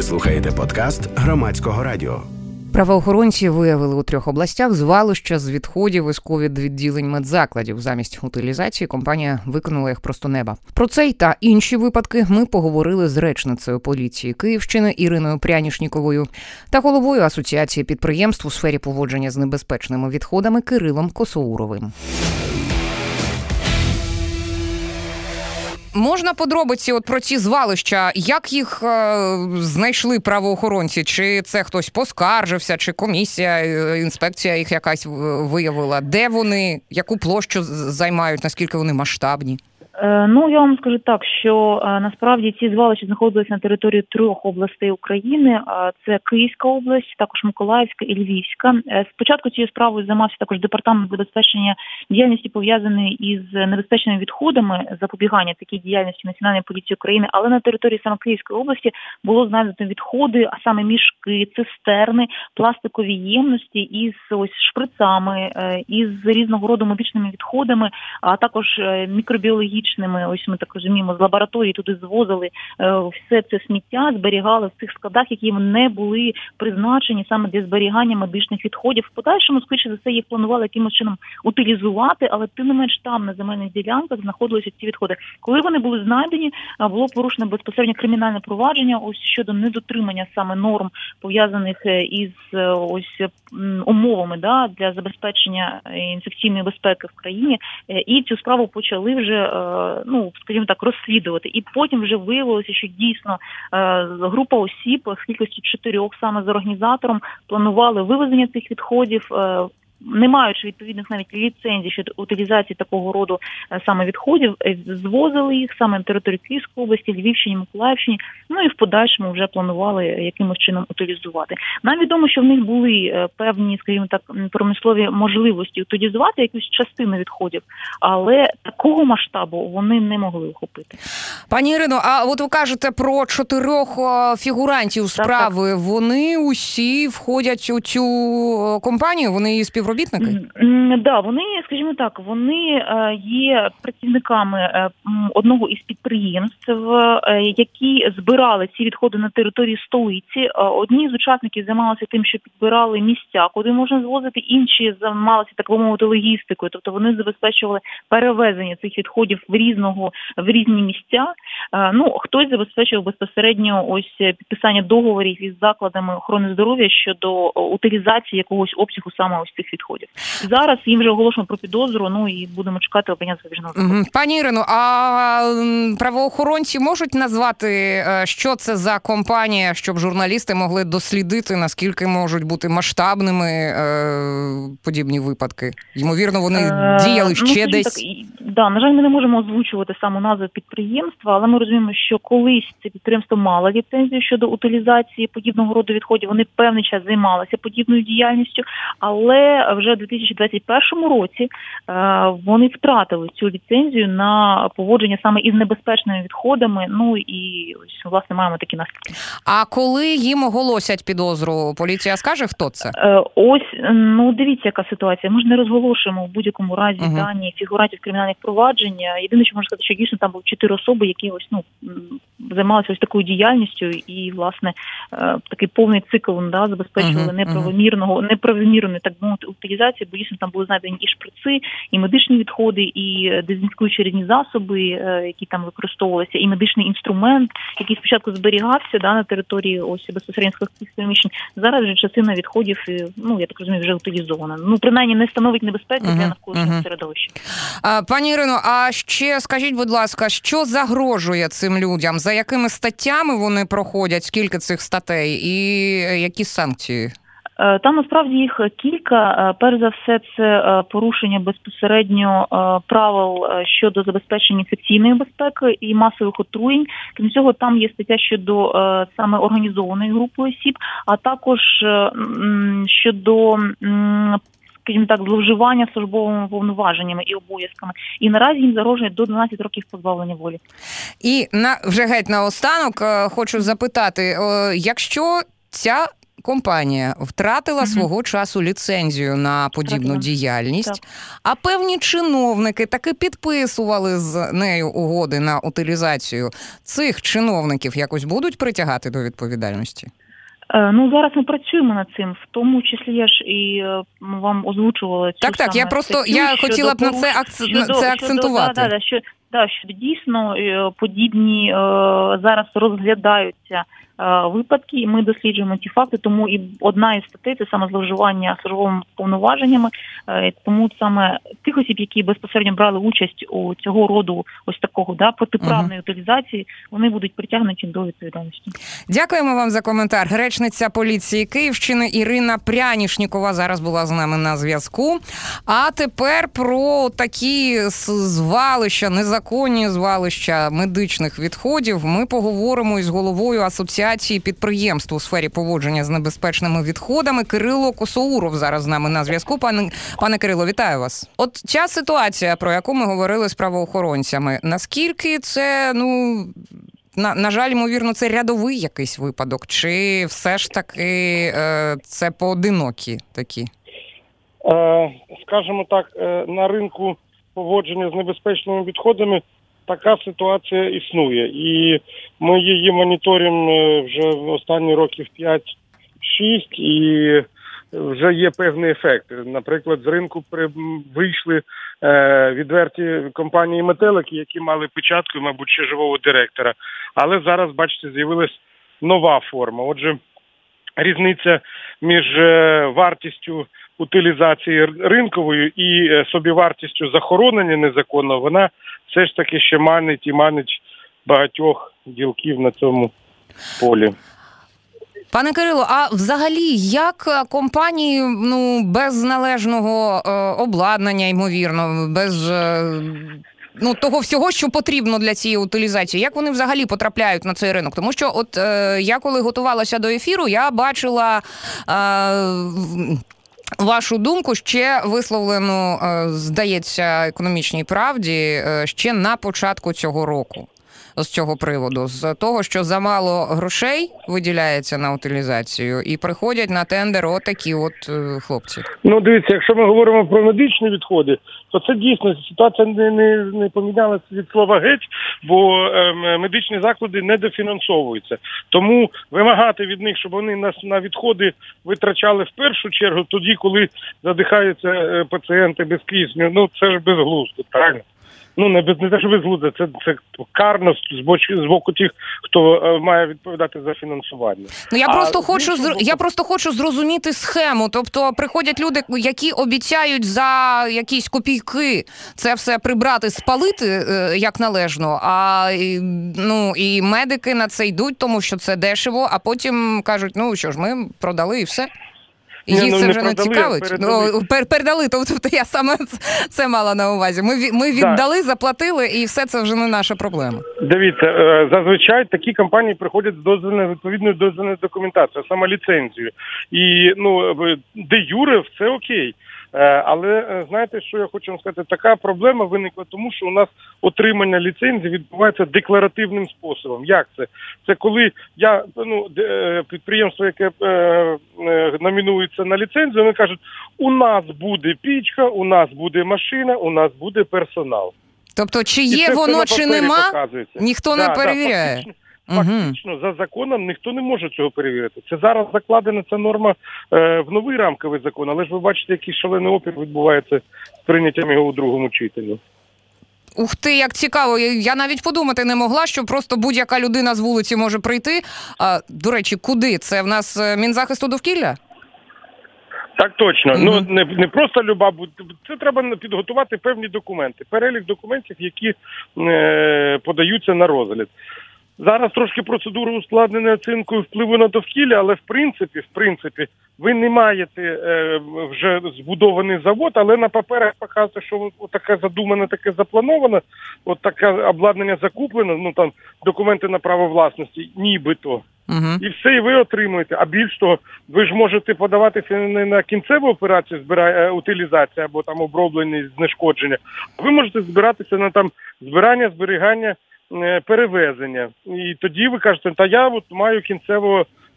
Ви слухаєте подкаст Громадського радіо. Правоохоронці виявили у 3 областях звалища з відходів із ковід-відділень медзакладів. Замість утилізації компанія викинула їх просто неба. Про цей та інші випадки ми поговорили з речницею поліції Київщини Іриною Прянішніковою та головою Асоціації підприємств у сфері поводження з небезпечними відходами Кирилом Косоуровим. Можна подробиці про ці звалища? Як їх знайшли правоохоронці? Чи це хтось поскаржився, чи комісія, інспекція їх якась виявила? Де вони? Яку площу займають? Наскільки вони масштабні? Я вам скажу так, що насправді ці звалища знаходилися на території 3 областей України. Це Київська область, також Миколаївська і Львівська. Спочатку цією справою займався також департамент забезпечення діяльності, пов'язаної із небезпечними відходами, запобігання такій діяльності Національної поліції України, але на території саме Київської області було знайдено відходи, а саме мішки, цистерни, пластикові ємності із шприцами, із різного роду медичними відходами, а також мікробіологічними. Ось ми так розуміємо, з лабораторії туди звозили все це сміття, зберігали в цих складах, які не були призначені саме для зберігання медичних відходів. В подальшому, скоріше за все, їх планували якимось чином утилізувати, але тим не менш там на земельних ділянках знаходилися ці відходи. Коли вони були знайдені, було порушено безпосередньо кримінальне провадження щодо недотримання саме норм, пов'язаних із умовами для забезпечення інфекційної безпеки в країні, і цю справу почали вже скажімо так, розслідувати. І потім вже виявилося, що дійсно група осіб в кількості 4 саме з організатором планували вивезення цих відходів, не маючи відповідних навіть ліцензій щодо утилізації такого роду саме відходів, звозили їх саме на території Київської області, Львівщині, Миколаївщині, і в подальшому вже планували якимось чином утилізувати. Нам відомо, що в них були певні, скажімо так, промислові можливості утилізувати якусь частину відходів, але такого масштабу вони не могли охопити. Пані Ірино, а от ви кажете про 4 фігурантів справи. Так. Вони усі входять у цю компанію? Вони її співробітники? Вони, скажімо так, вони є працівниками одного із підприємств, які збирали ці відходи на території столиці. Одні з учасників займалися тим, що підбирали місця, куди можна звозити, інші займалися, так би мовити, логістикою. Тобто вони забезпечували перевезення цих відходів в різні місця. Хтось забезпечував безпосередньо підписання договорів із закладами охорони здоров'я щодо утилізації якогось обсягу саме цих відходів. Зараз їм вже оголошено про підозру, і будемо чекати обрання запобіжного заходу. Пані Ірино, а правоохоронці можуть назвати, що це за компанія, щоб журналісти могли дослідити, наскільки можуть бути масштабними подібні випадки? Ймовірно, вони діяли ще десь? На жаль, ми не можемо озвучувати саму назву підприємства, але ми розуміємо, що колись це підприємство мало ліцензію щодо утилізації подібного роду відходів. Вони певний час займалися подібною діяльністю, але вже у 2021 році вони втратили цю ліцензію на поводження саме із небезпечними відходами, і власне маємо такі наслідки. А коли їм оголосять підозру, поліція скаже, хто це? Дивіться, яка ситуація. Ми ж не розголошуємо в будь-якому разі дані фігурантів кримінальних проваджень. Єдине, що можна сказати, що дійсно там були 4 особи, які займалися такою діяльністю і, власне, такий повний цикл забезпечували неправомірної, так би мовити, утилізації, бо дійсно там були знайдені і шприци, і медичні відходи, і дезінфікуючі різні засоби, які там використовувалися, і медичний інструмент, який спочатку зберігався на території безпосередньо складських приміщень. Зараз вже частина відходів, я так розумію, вже утилізована. Принаймні не становить небезпеки для навколишнього середовища. Пані Ірино, а ще скажіть, будь ласка, що загрожує цим людям? За якими статтями вони проходять? Скільки цих статей? І які санкції? Там насправді їх кілька. Перш за все, це порушення безпосередньо правил щодо забезпечення інфекційної безпеки і масових отруєнь. Крім цього, там є стаття щодо саме організованої групи осіб, а також щодо, скажімо так, зловживання службовими повноваженнями і обов'язками. І наразі їм загрожує до 12 років позбавлення волі. І вже геть наостанок хочу запитати, якщо ця компанія втратила свого часу ліцензію на подібну діяльність, а певні чиновники таки підписували з нею угоди на утилізацію. Цих чиновників якось будуть притягати до відповідальності? Ну, зараз ми працюємо над цим, в тому числі я ж і вам озвучувала цю Так, я хотіла б на це акцентувати. Що дійсно подібні зараз розглядаються випадки, і ми досліджуємо ті факти, тому і одна із статей – це саме зловживання службовими повноваженнями, тому саме тих осіб, які безпосередньо брали участь у цього роду ось такого протиправної утилізації, вони будуть притягнуті до відповідальності. Дякуємо вам за коментар. Речниця поліції Київщини Ірина Прянішнікова зараз була з нами на зв'язку. А тепер про такі звалища, незаконні звалища медичних відходів ми поговоримо із головою Асоціації підприємств у сфері поводження з небезпечними відходами. Кирило Косоуров зараз з нами на зв'язку. Пане Кирило, вітаю вас. От ця ситуація, про яку ми говорили з правоохоронцями, наскільки це, на жаль, ймовірно, це рядовий якийсь випадок, чи все ж таки це поодинокі такі? Скажімо так, на ринку поводження з небезпечними відходами така ситуація існує, і ми її моніторимо вже останні років 5-6, і вже є певний ефект. Наприклад, з ринку вийшли відверті компанії «Метелики», які мали печатку, мабуть, ще живого директора. Але зараз, бачите, з'явилась нова форма. Отже, різниця між вартістю утилізації ринковою і собівартістю захоронення незаконно, вона все ж таки ще манить багатьох ділків на цьому полі. Пане Кирило, а взагалі як компанії без належного обладнання, ймовірно, без того всього, що потрібно для цієї утилізації, як вони взагалі потрапляють на цей ринок? Тому що я коли готувалася до ефіру, я бачила вашу думку ще висловлену, здається, «Економічній правді» ще на початку цього року. З цього приводу, з того, що замало грошей виділяється на утилізацію і приходять на тендер отакі хлопці. Дивіться, якщо ми говоримо про медичні відходи, то це дійсно ситуація не помінялася від слова геть, бо медичні заклади не дофінансовуються. Тому вимагати від них, щоб вони нас на відходи витрачали в першу чергу тоді, коли задихаються пацієнти без кисню, це ж безглуздо, правильно? Не те, що безглуздо, це карно з боку тих, хто має відповідати за фінансування. Я просто хочу зрозуміти схему. Тобто приходять люди, які обіцяють за якісь копійки це все прибрати, спалити як належно, і медики на це йдуть, тому що це дешево, а потім кажуть, що ж, ми продали і все. І їх це вже не цікавить? Передали, тобто я саме це мала на увазі. Ми віддали, заплатили, і все це вже не наша проблема. Дивіться, зазвичай такі компанії приходять з відповідною дозвільною документацією, саме ліцензією. І, де юре, все окей. Але знаєте, що я хочу вам сказати? Така проблема виникла тому, що у нас отримання ліцензії відбувається декларативним способом. Як це? Це коли підприємство, яке номінується на ліцензію, вони кажуть, у нас буде пічка, у нас буде машина, у нас буде персонал. Тобто, чи є воно, чи нема, ніхто не перевіряє. Фактично, за законом ніхто не може цього перевірити. Це зараз закладена ця норма в новий рамковий закон, але ж ви бачите, який шалений опір відбувається з прийняттям його у другому читанні. Ух ти, як цікаво. Я навіть подумати не могла, що просто будь-яка людина з вулиці може прийти. До речі, куди? Це в нас Мінзахисту довкілля? Так точно. Не просто люба, це треба підготувати певні документи. Перелік документів, які подаються на розгляд. Зараз трошки процедура ускладнена оцінкою впливу на довкілля, але в принципі, ви не маєте вже збудований завод, але на паперах показує, що таке задумане, таке заплановано, таке обладнання закуплено, документи на право власності, нібито. І все, і ви отримуєте. А більш того, ви ж можете подаватися не на кінцеву операцію утилізації або оброблення, знешкодження, а ви можете збиратися на збирання, зберігання, перевезення. І тоді ви кажете, я маю кінцевого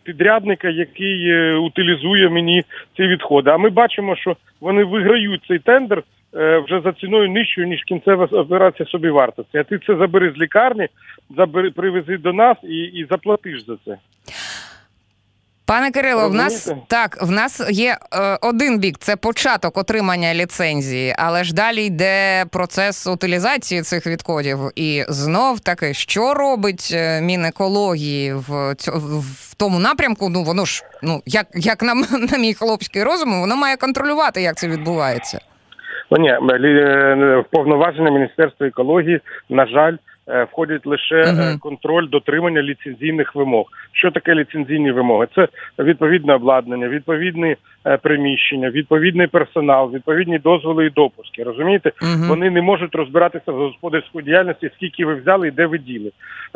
підрядника, який утилізує мені ці відходи. А ми бачимо, що вони виграють цей тендер вже за ціною нижчою, ніж кінцева операція собівартості. А ти це забери з лікарні, привези до нас і заплатиш за це. Пане Кирило, Розумієте? в нас є один бік – це початок отримання ліцензії, але ж далі йде процес утилізації цих відходів. І знов-таки, що робить Мінекології в тому напрямку? Ну, воно ж, як на мій хлопський розум, воно має контролювати, як це відбувається. Ні, повноваження Міністерства екології, на жаль, входять лише контроль дотримання ліцензійних вимог. Що таке ліцензійні вимоги? Це відповідне обладнання, відповідні приміщення, відповідний персонал, відповідні дозволи і допуски. Розумієте? Вони не можуть розбиратися в господарській діяльності, скільки ви взяли і де ви діли.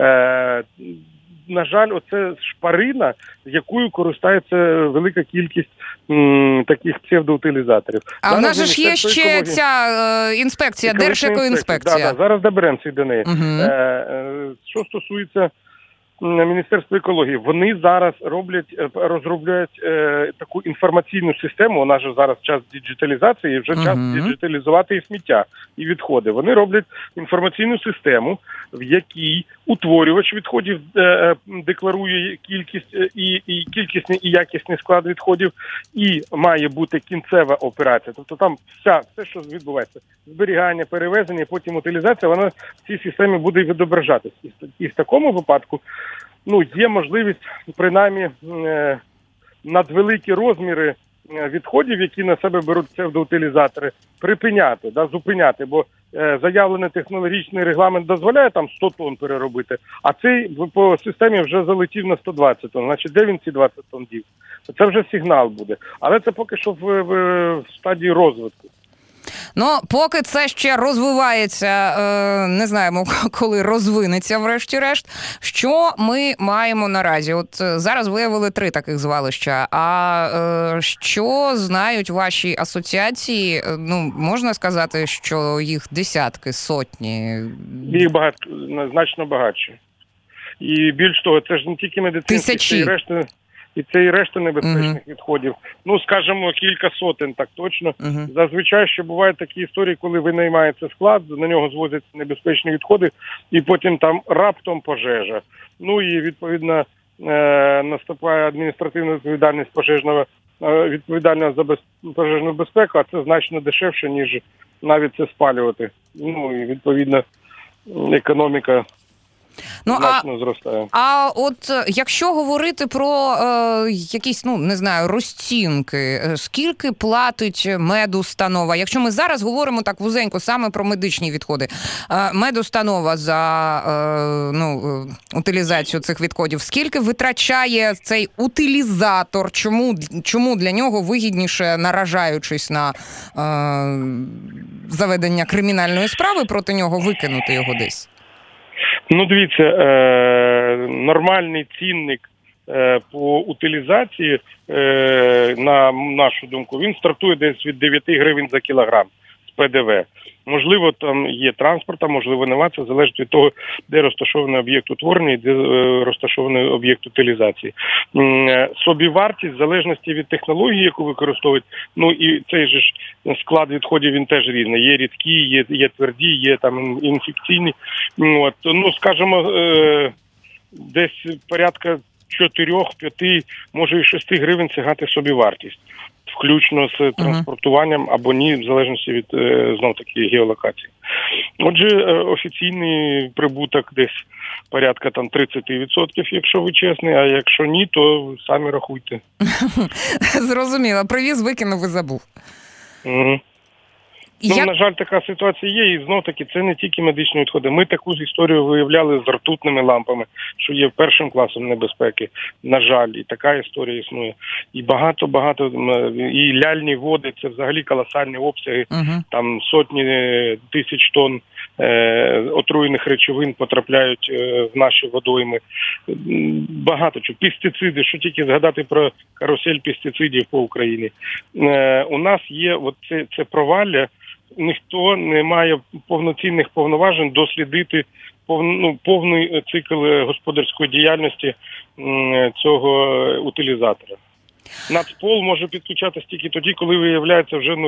На жаль, оце шпарина, якою користається велика кількість таких псевдоутилізаторів. А в нас ж є ще ця інспекція, Держекоінспекція. Да, зараз доберемося до неї. Що стосується Міністерства екології, вони зараз розробляють таку інформаційну систему, у нас же зараз час діджиталізації, і вже час діджиталізувати і сміття, і відходи. Вони роблять інформаційну систему, в якій утворювач відходів декларує кількість і кількісний і якісний склад відходів, і має бути кінцева операція. Тобто там все, що відбувається, зберігання, перевезення, потім утилізація, вона в цій системі буде відображатись. І в такому випадку є можливість, принаймні, надвеликі розміри відходів, які на себе беруть псевдоутилізатори, припиняти, зупиняти, бо заявлений технологічний регламент дозволяє там 100 тонн переробити, а цей по системі вже залетів на 120 тонн. Значить, де він ці 20 тонн дів? Це вже сигнал буде. Але це поки що в стадії розвитку. Поки це ще розвивається, не знаємо, коли розвинеться врешті-решт. Що ми маємо наразі? От зараз виявили 3 таких звалища. А що знають ваші асоціації? Можна сказати, що їх десятки, сотні? Їх значно багатше. І більш того, це ж не тільки медицинські, це і решта небезпечних відходів. Скажімо, кілька сотень, так точно. Зазвичай ще бувають такі історії, коли винаймається склад, на нього звозять небезпечні відходи, і потім там раптом пожежа. І, відповідно, наступає адміністративна відповідальність відповідальна за пожежну безпеку, а це значно дешевше, ніж навіть це спалювати. І, відповідно, економіка значно зростає. А от якщо говорити про якісь, розцінки, скільки платить медустанова? Якщо ми зараз говоримо так вузенько саме про медичні відходи. Медустанова за утилізацію цих відходів. Скільки витрачає цей утилізатор? Чому для нього вигідніше, наражаючись на заведення кримінальної справи проти нього, викинути його десь? Дивіться, нормальний цінник по утилізації, на нашу думку, він стартує десь від 9 гривень за кілограм з ПДВ. Можливо, там є транспорт, а можливо нема, це залежить від того, де розташований об'єкт утворення і де розташований об'єкт утилізації. Собівартість, в залежності від технології, яку використовують, і цей же ж склад відходів, він теж різний. Є рідкі, є тверді, є там інфекційні. Скажімо, десь порядка 4-5, може і 6 гривень сягати собівартість. Включно з транспортуванням або ні, в залежності від, знов-таки, геолокації. Отже, офіційний прибуток десь порядка 30%, якщо ви чесний, а якщо ні, то самі рахуйте. Зрозуміло. Привіз, викинув і забув. На жаль, така ситуація є, і знов-таки це не тільки медичні відходи. Ми таку ж історію виявляли з ртутними лампами, що є першим класом небезпеки. На жаль, і така історія існує. І багато, і ляльні води, це взагалі колосальні обсяги, там сотні тисяч тонн отруєних речовин потрапляють в наші водойми. Багато чого. Пестициди, що тільки згадати про карусель пестицидів по Україні. У нас є це провалля, ніхто не має повноцінних повноважень дослідити повний цикл господарської діяльності цього утилізатора. Нацпол може підключатися тільки тоді, коли виявляються вже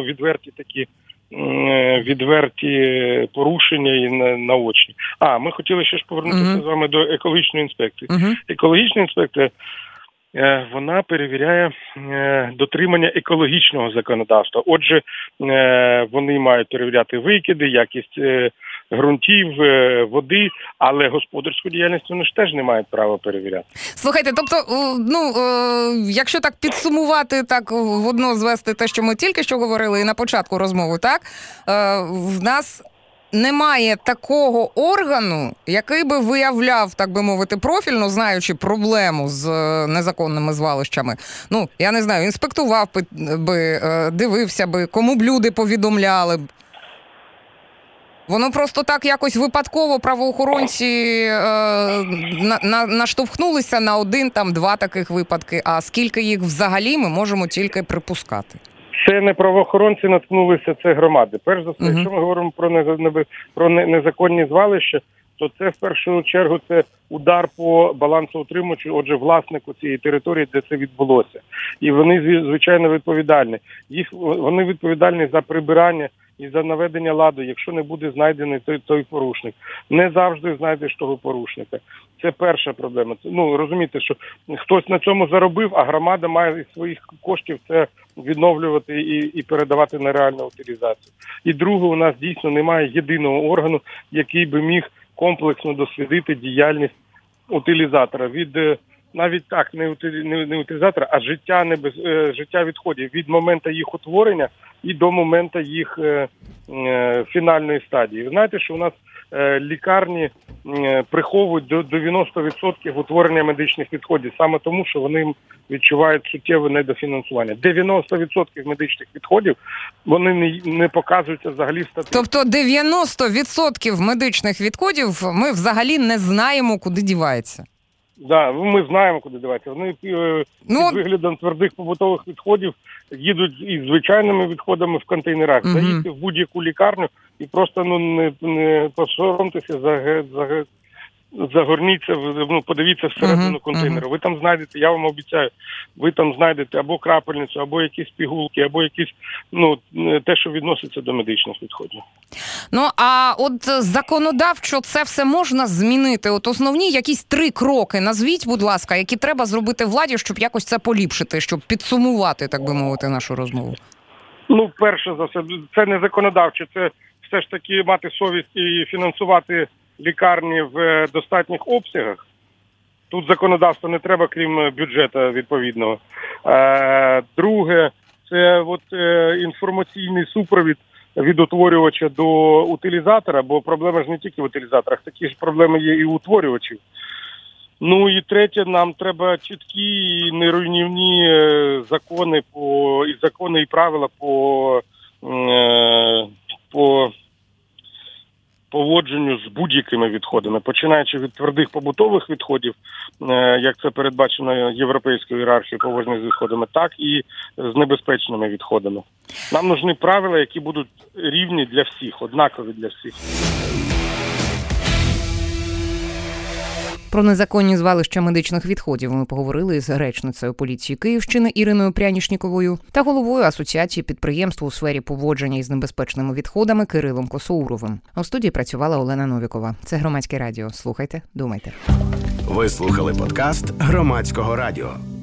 відверті порушення і наочні. Ми хотіли ще ж повернутися з вами до екологічної інспекції. Екологічна інспекція, вона перевіряє дотримання екологічного законодавства. Отже, вони мають перевіряти викиди, якість ґрунтів, води, але господарську діяльність вони ж теж не мають права перевіряти. Слухайте, тобто, якщо так підсумувати, так в одно звести те, що ми тільки що говорили і на початку розмови, так, в нас немає такого органу, який би виявляв, так би мовити, профільно, знаючи проблему з незаконними звалищами. Я не знаю, інспектував би, дивився би, кому б люди повідомляли б. Воно просто так якось випадково правоохоронці наштовхнулися на один, два таких випадки, а скільки їх взагалі ми можемо тільки припускати. Це не правоохоронці наткнулися, це громади. Перш за все, якщо ми говоримо про незаконні звалища, то це в першу чергу це удар по балансоутримувачу, отже, власнику цієї території, де це відбулося. І вони, звичайно, відповідальні. Вони відповідальні за прибирання і за наведення ладу, якщо не буде знайдений той порушник. Не завжди знайдеш того порушника. Це перша проблема. Розумієте, що хтось на цьому заробив, а громада має із своїх коштів це відновлювати і передавати на реальну утилізацію. І друге, у нас дійсно немає єдиного органу, який би міг комплексно дослідити діяльність утилізатора. Навіть так, не утилізатора, а життя відходів від моменту їх утворення і до моменту їх фінальної стадії. Ви знаєте, що у нас лікарні приховують до 90% утворення медичних відходів, саме тому, що вони відчувають суттєве недофінансування. 90% медичних відходів, вони не показуються взагалі в статистиці. Тобто 90% медичних відходів ми взагалі не знаємо, куди дівається? Так, ми знаємо, куди дівається. Вони під виглядом твердих побутових відходів їдуть із звичайними відходами в контейнерах. Заїдьте в будь-яку лікарню і просто не посоромтеся, загорніться, подивіться всередину контейнеру. Ви там знайдете, я вам обіцяю, ви там знайдете або крапельницю, або якісь пігулки, або якісь, те, що відноситься до медичних відходів. А от законодавчо це все можна змінити? От основні якісь 3 кроки назвіть, будь ласка, які треба зробити владі, щоб якось це поліпшити, щоб підсумувати, так би мовити, нашу розмову. Перше за все, це не законодавче, це все ж таки мати совість і фінансувати лікарні в достатніх обсягах. Тут законодавство не треба, крім бюджету відповідного. Друге, це інформаційний супровід від утворювача до утилізатора, бо проблема ж не тільки в утилізаторах, такі ж проблеми є і у утворювачів. І третє, нам треба чіткі і неруйнівні закони і правила по поводженню з будь-якими відходами, починаючи від твердих побутових відходів, як це передбачено європейською ієрархією поводження з відходами, так і з небезпечними відходами. Нам нужні правила, які будуть рівні для всіх, однакові для всіх. Про незаконні звалища медичних відходів ми поговорили з речницею поліції Київщини Іриною Прянішніковою та головою Асоціації підприємств у сфері поводження із небезпечними відходами Кирилом Косоуровим. У студії працювала Олена Новікова. Це Громадське радіо. Слухайте, думайте. Ви слухали подкаст Громадського радіо.